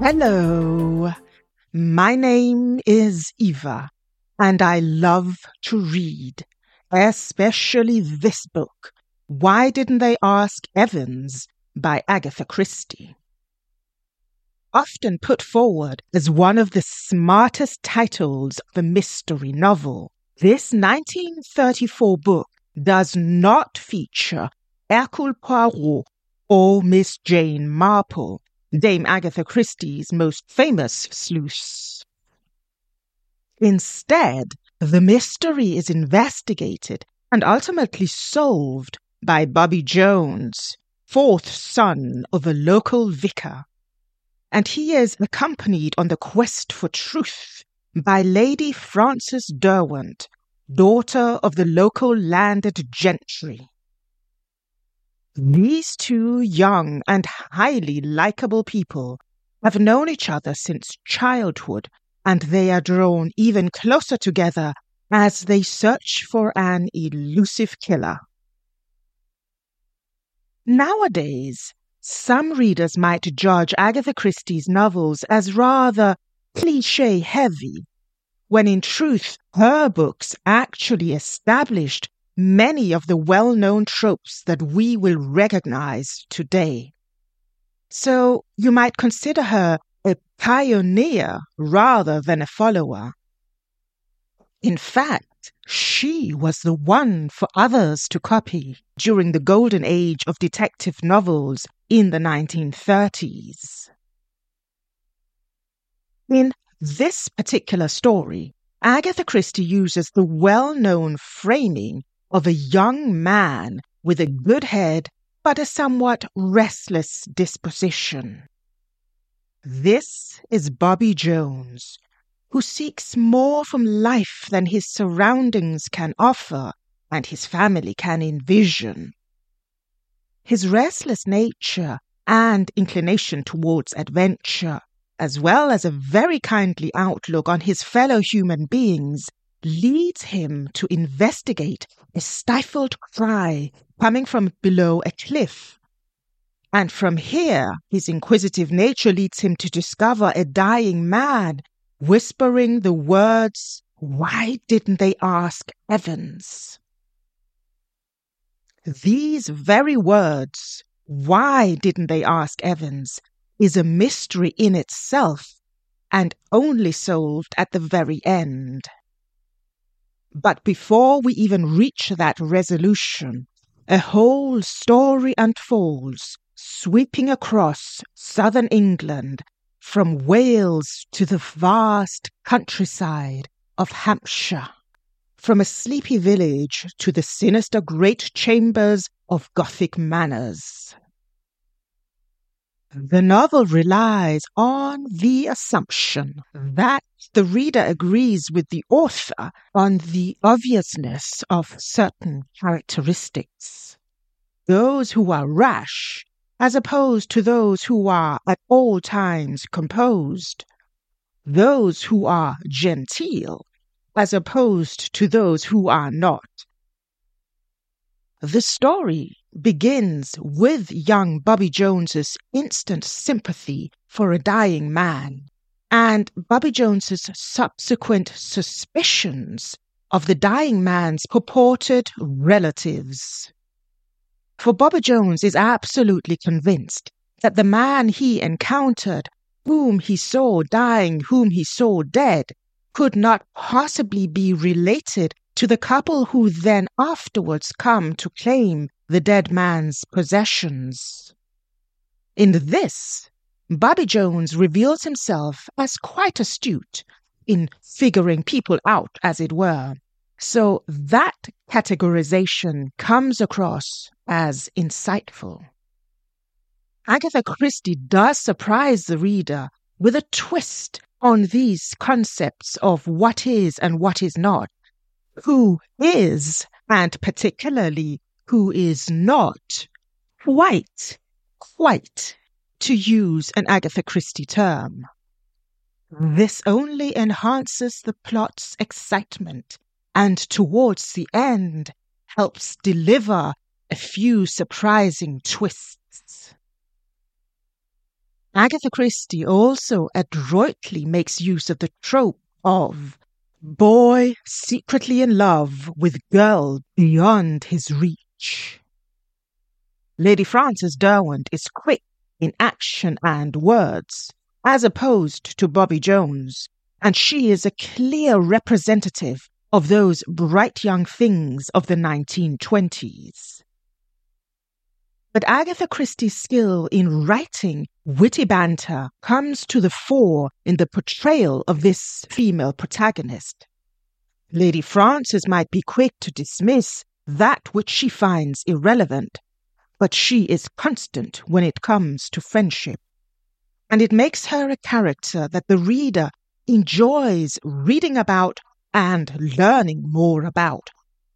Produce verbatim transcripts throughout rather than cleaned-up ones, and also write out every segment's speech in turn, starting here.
Hello, my name is Eva, and I love to read, especially this book, Why Didn't They Ask Evans by Agatha Christie. Often put forward as one of the smartest titles of a mystery novel, this nineteen thirty-four book does not feature Hercule Poirot or Miss Jane Marple, Dame Agatha Christie's most famous sleuths. Instead, the mystery is investigated and ultimately solved by Bobby Jones, fourth son of a local vicar, and he is accompanied on the quest for truth by Lady Frances Derwent, daughter of the local landed gentry. These two young and highly likable people have known each other since childhood, and they are drawn even closer together as they search for an elusive killer. Nowadays, some readers might judge Agatha Christie's novels as rather cliché-heavy, when in truth her books actually established many of the well-known tropes that we will recognize today. So you might consider her a pioneer rather than a follower. In fact, she was the one for others to copy during the golden age of detective novels in the nineteen thirties. In this particular story, Agatha Christie uses the well-known framing of a young man with a good head but a somewhat restless disposition. This is Bobby Jones, who seeks more from life than his surroundings can offer and his family can envision. His restless nature and inclination towards adventure, as well as a very kindly outlook on his fellow human beings, leads him to investigate a stifled cry coming from below a cliff. And from here, his inquisitive nature leads him to discover a dying man whispering the words, "Why didn't they ask Evans?" These very words, "Why didn't they ask Evans?" is a mystery in itself and only solved at the very end. But before we even reach that resolution, a whole story unfolds, sweeping across southern England, from Wales to the vast countryside of Hampshire, from a sleepy village to the sinister great chambers of Gothic manors. The novel relies on the assumption that the reader agrees with the author on the obviousness of certain characteristics. Those who are rash, as opposed to those who are at all times composed. Those who are genteel, as opposed to those who are not. The story begins with young Bobby Jones's instant sympathy for a dying man, and Bobby Jones's subsequent suspicions of the dying man's purported relatives. For Bobby Jones is absolutely convinced that the man he encountered, whom he saw dying, whom he saw dead, could not possibly be related to the couple who then afterwards come to claim the dead man's possessions. In this, Bobby Jones reveals himself as quite astute in figuring people out, as it were, so that categorization comes across as insightful. Agatha Christie does surprise the reader with a twist on these concepts of what is and what is not, who is, and particularly who is not, white, quite, to use an Agatha Christie term. This only enhances the plot's excitement and towards the end helps deliver a few surprising twists. Agatha Christie also adroitly makes use of the trope of boy secretly in love with girl beyond his reach. Lady Frances Derwent is quick in action and words, as opposed to Bobby Jones, and she is a clear representative of those bright young things of the nineteen twenties. But Agatha Christie's skill in writing witty banter comes to the fore in the portrayal of this female protagonist. Lady Frances might be quick to dismiss that which she finds irrelevant, but she is constant when it comes to friendship, and it makes her a character that the reader enjoys reading about and learning more about.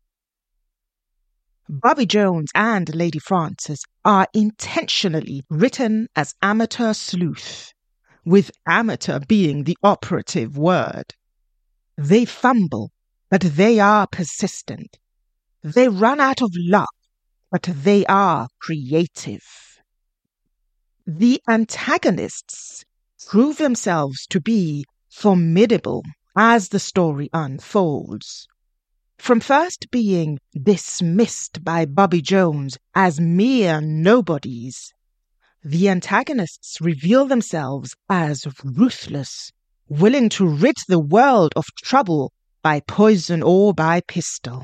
Bobby Jones and Lady Frances are intentionally written as amateur sleuth, with amateur being the operative word. They fumble, but they are persistent. They run out of luck, but they are creative. The antagonists prove themselves to be formidable as the story unfolds. From first being dismissed by Bobby Jones as mere nobodies, the antagonists reveal themselves as ruthless, willing to rid the world of trouble by poison or by pistol.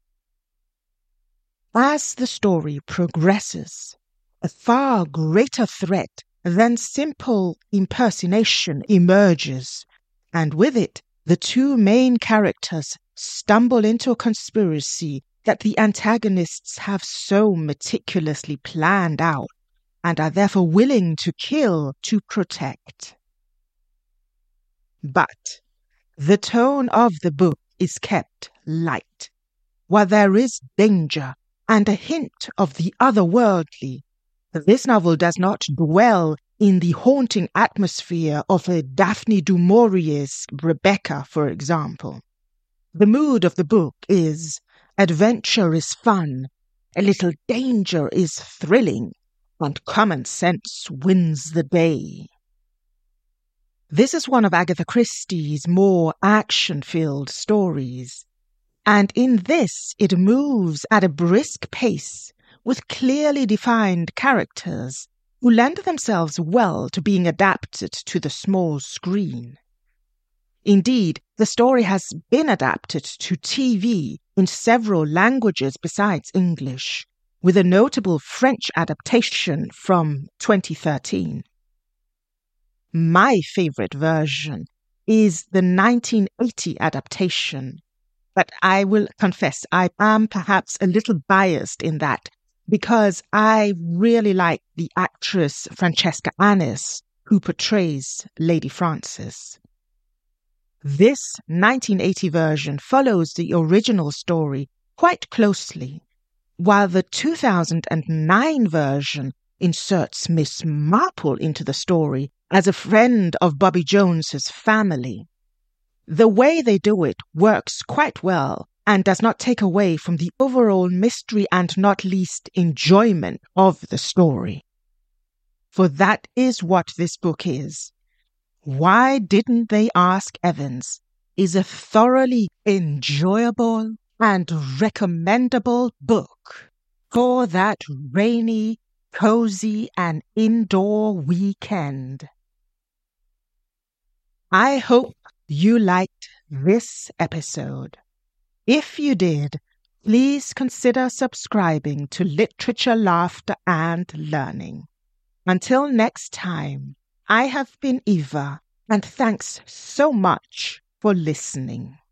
As the story progresses, a far greater threat than simple impersonation emerges, and with it, the two main characters stumble into a conspiracy that the antagonists have so meticulously planned out and are therefore willing to kill to protect. But the tone of the book is kept light. While there is danger and a hint of the otherworldly, this novel does not dwell in the haunting atmosphere of a Daphne du Maurier's Rebecca, for example. The mood of the book is adventure is fun, a little danger is thrilling, and common sense wins the day. This is one of Agatha Christie's more action-filled stories, and in this it moves at a brisk pace with clearly defined characters who lend themselves well to being adapted to the small screen. Indeed, the story has been adapted to T V in several languages besides English, with a notable French adaptation from twenty thirteen. My favorite version is the nineteen eighty adaptation, but I will confess I am perhaps a little biased in that because I really like the actress Francesca Annis, who portrays Lady Frances. This nineteen eighty version follows the original story quite closely, while the two thousand nine version inserts Miss Marple into the story as a friend of Bobby Jones's family. The way they do it works quite well and does not take away from the overall mystery and not least enjoyment of the story. For that is what this book is. Why Didn't They Ask Evans is a thoroughly enjoyable and recommendable book for that rainy, cozy, and indoor weekend. I hope you liked this episode. If you did, please consider subscribing to Literature, Laughter, and Learning. Until next time, I have been Eva, and thanks so much for listening.